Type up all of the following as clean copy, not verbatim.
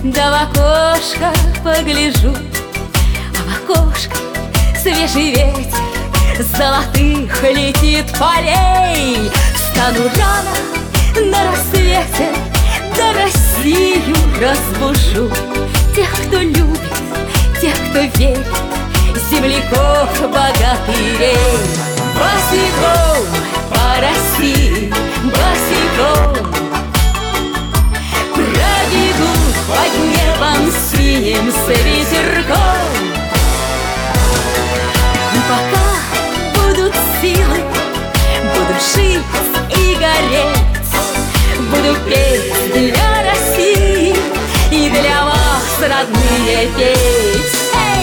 да в окошко погляжу, а в окошко свежий ветер золотых летит полей. Встану рано на рассвете, да Россию разбужу. Тех, кто любит, тех, кто верит, земляков, богатырей. Босиком по России, босиком пробегу под небом синим с ветерком. И пока будут силы, буду жить и гореть, буду петь для России и для вас, родные, петь.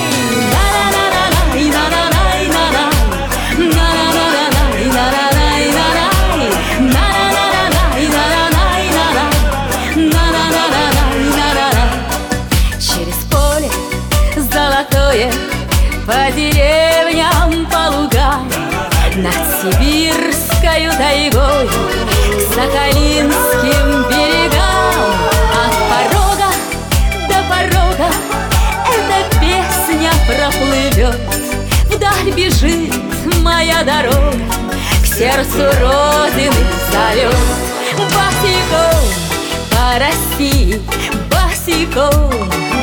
Через поле золотое, по деревням, по лугам, над сибирскою тайгой, к сахалинским берегам. От порога до порога эта песня проплывет, вдаль бежит моя дорога, к сердцу Родины зовет. Босиком по России, босиком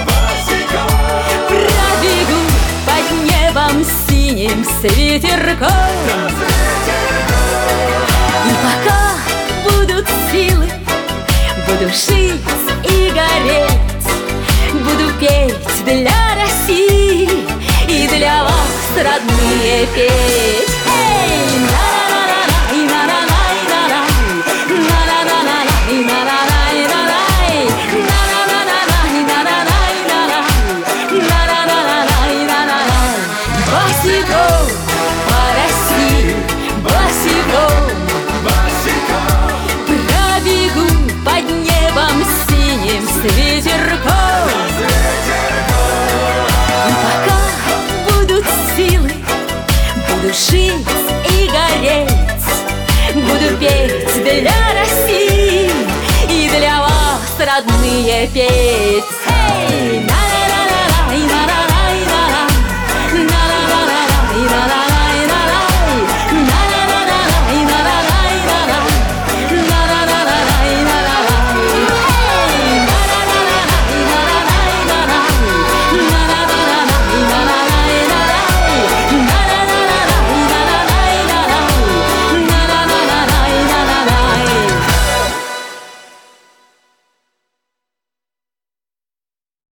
пробегу под небом синим с ветерком. И пока будут силы, буду жить и гореть, буду петь для России и для вас, родные, петь. Босиком по России, босиком пробегу под небом синим с ветерком. И пока будут силы, буду жить и гореть, буду петь для России и для вас, родные, петь.